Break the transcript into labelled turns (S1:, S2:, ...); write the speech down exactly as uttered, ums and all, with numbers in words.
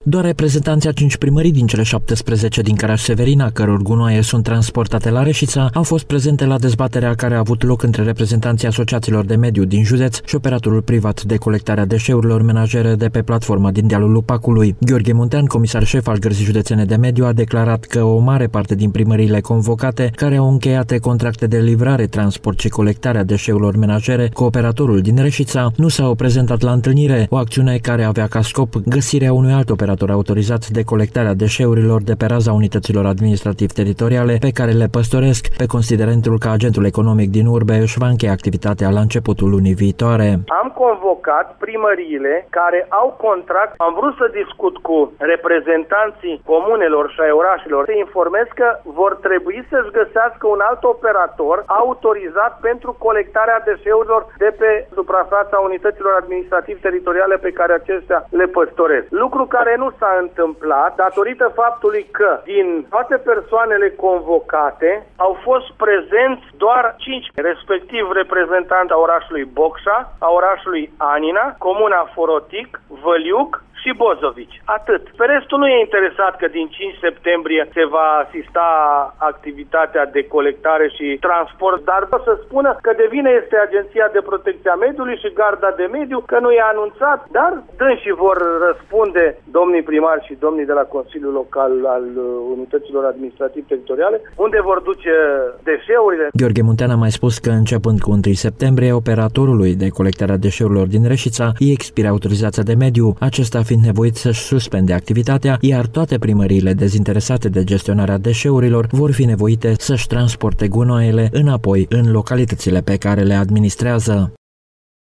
S1: Doar reprezentanții a cinci primării din cele șaptesprezece din Caraș-Severina, căror gunoaie sunt transportate la Reșița, au fost prezente la dezbaterea care a avut loc între reprezentanții asociațiilor de mediu din județ și operatorul privat de colectare a deșeurilor menajere de pe platforma din dealul Lupacului. Gheorghe Muntean, comisar șef al Gărzii Județene de Mediu, a declarat că o mare parte din primăriile convocate, care au încheiat contracte de livrare, transport și colectare a deșeurilor menajere cu operatorul din Reșița, nu s-au prezentat la întâlnire, o acțiune care avea ca scop găsirea unui alt operator autorizat de colectare a deșeurilor de pe raza unităților administrativ-teritoriale pe care le păstoresc, pe considerentul că agentul economic din urbe își va încheia activitatea la începutul lunii viitoare.
S2: Am convocat primăriile care au contract, am vrut să discut cu reprezentanții comunelor și ai orașelor, să informez că vor trebui să-și găsească un alt operator autorizat pentru colectarea deșeurilor de pe suprafața unităților administrativ-teritoriale pe care acestea le păstoresc. Lucru care nu s-a întâmplat datorită faptului că din toate persoanele convocate au fost prezenți doar cinci, respectiv reprezentanți a orașului Bocșa, a orașului Anina, comuna Forotic, Văliuc și Bozovici. Atât. Pe restul nu e interesat că din cinci septembrie se va asista activitatea de colectare și transport, dar vreau să spună că de vină este Agenția de Protecție a Mediului și Garda de Mediu, că nu e anunțat, dar dânsii vor răspunde domnii primari și domnii de la Consiliul Local al Unităților Administrativ-Teritoriale, unde vor duce deșeurile.
S1: Gheorghe Muntean a mai spus că începând cu întâi septembrie, operatorului de colectare a deșeurilor din Reșița îi expiră autorizația de mediu, acesta fiind nevoit să-și suspende activitatea, iar toate primăriile dezinteresate de gestionarea deșeurilor vor fi nevoite să-și transporte gunoaiele înapoi în localitățile pe care le administrează.